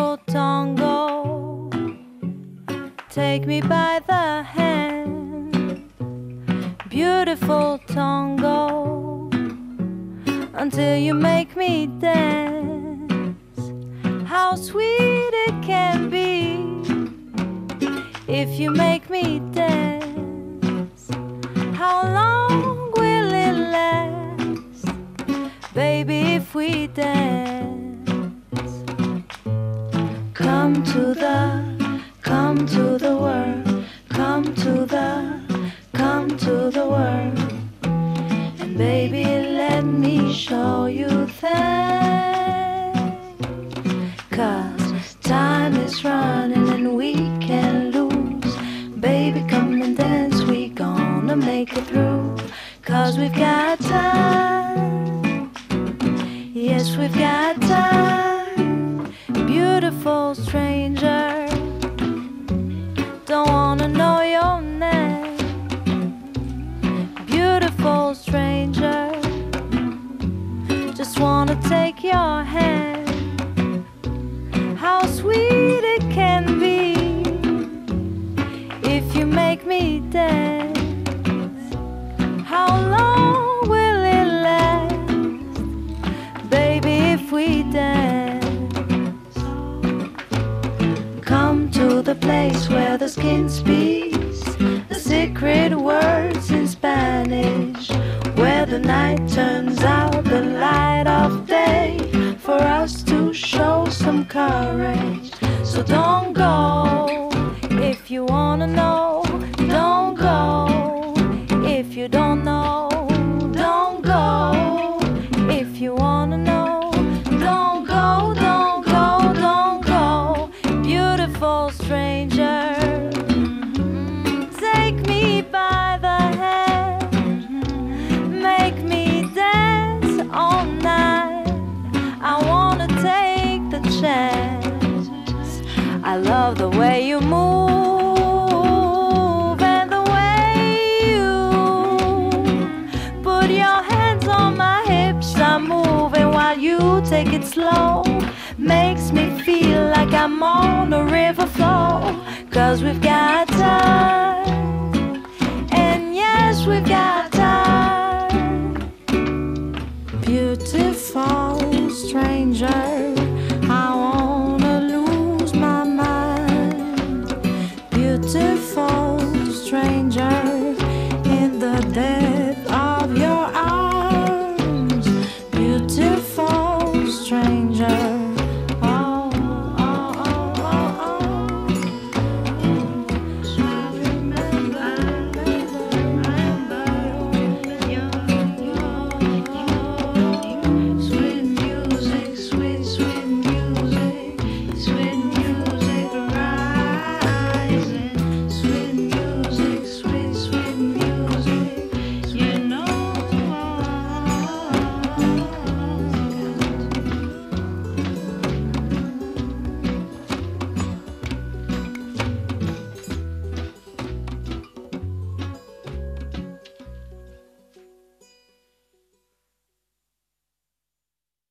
Beautiful tango, take me by the hand. Beautiful tango, until you make me dance. How sweet it can be if you make me dance. How long will it last, baby, if we dance? Come to the world, come to the world, and baby, let me show you things. 'Cause time is running and we can't lose. Baby, come and dance, we gonna make it through. 'Cause we've got time, yes, we've got time. Beautiful stranger, don't wanna know your name. Beautiful stranger, just wanna take your hand. How sweet it can be if you make me dance. How long will it last, baby, if we dance? Come to the place where the skin speaks the secret words in Spanish, where the night turns out the light of day, for us to show some courage. So don't go if you wanna know. Don't go if you don't know. Don't go if you wanna know. Don't go, don't go, don't go. Beautiful stranger, take me by the hand. Make me dance all night. I wanna take the chance. I love the way you move and the way you put your hands on my hips. I'm moving while you take it slow. Makes me feel like I'm on a river flow. 'Cause we've got